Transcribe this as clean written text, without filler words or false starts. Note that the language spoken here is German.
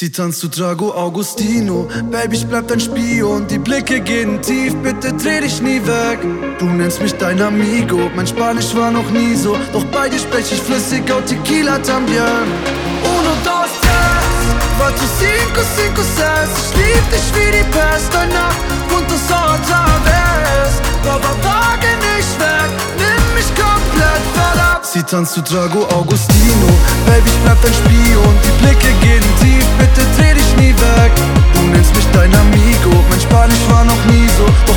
Sie tanzt zu Drago Augustino, Baby, ich bleib dein Spion. Die Blicke gehen tief, bitte dreh dich nie weg. Du nennst mich dein Amigo, mein Spanisch war noch nie so. Doch bei dir sprech ich flüssig au Tequila también. Uno, dos, tres, 4, 5, 5, 6. Ich lieb dich wie die Pest, deine Nacht juntos otra vez. Aber wage nicht weg, nimm mich komplett verlabt. Sie tanzt zu Drago Augustino, Baby, ich bleib dein Spion. Die Blicke gehen tief, bitte dreh dich nie weg. Du nennst mich dein Amigo, mein Spanisch war noch nie so. Doch